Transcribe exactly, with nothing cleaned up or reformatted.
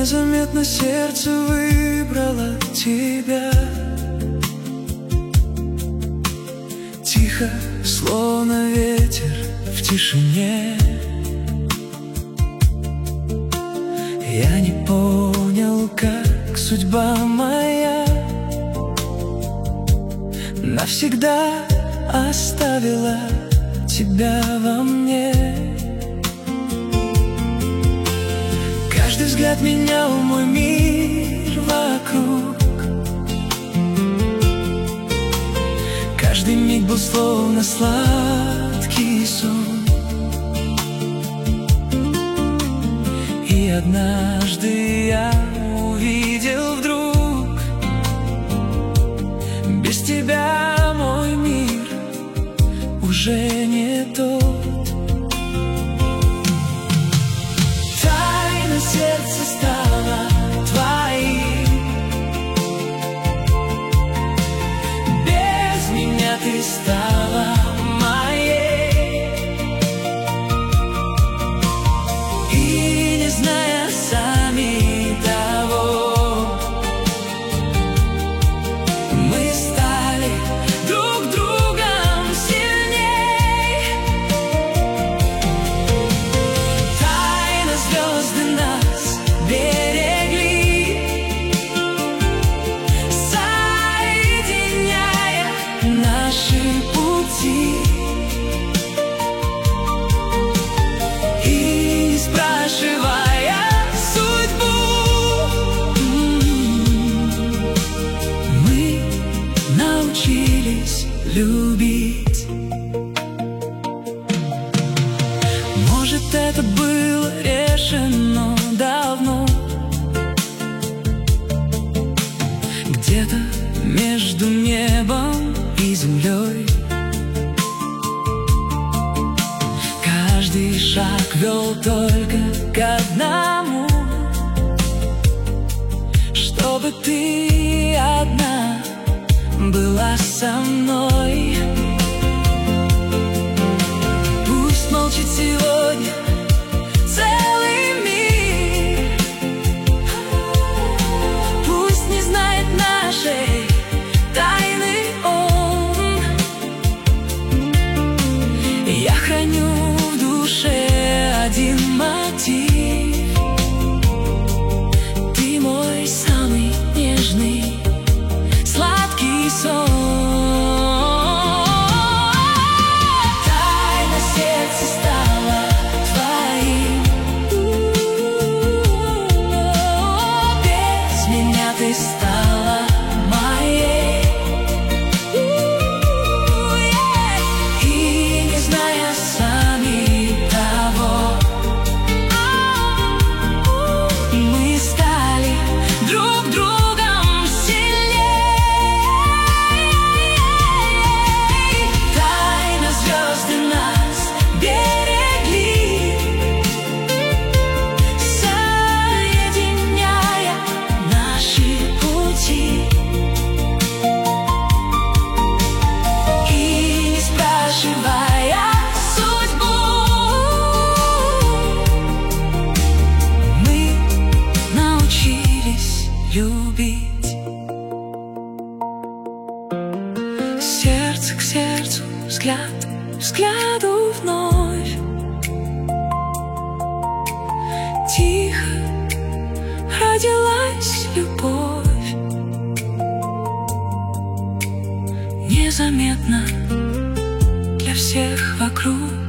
Незаметно сердце выбрало тебя. Тихо, словно ветер в тишине. Я не понял, как судьба моя навсегда оставила тебя во мне. Каждый взгляд менял мой мир вокруг. Каждый миг был словно сладкий сон. И однажды я увидел вдруг: без тебя мой мир уже не тот. Тайна сердца стала твоим. Без меня ты стала моей. И не зная сами того, мы стали друг другом сильней. Тайно звезды нас берегли, соединяя наши пути. И не спрашивая судьбу, мы научились любить. Может, это было решено давно, где-то между небом и землей. Каждый шаг вел только к одному: чтобы ты одна была со мной. Пусть молчит сегодня целый мир, пусть не знает нашей тайны он. Я храню в душе один мотив: ты мой самый нежный сладкий сон. Тайна сердца стала твоим. Без меня ты стала моей. И не зная сами того, мы стали друг другом сильней. Тайно звезды нас берегли, соединяя наши пути. И не спрашивая судьбу, мы научились любить. Сердце к сердцу, взгляд к взгляду вновь. Тихо родилась любовь. Незаметно для всех вокруг.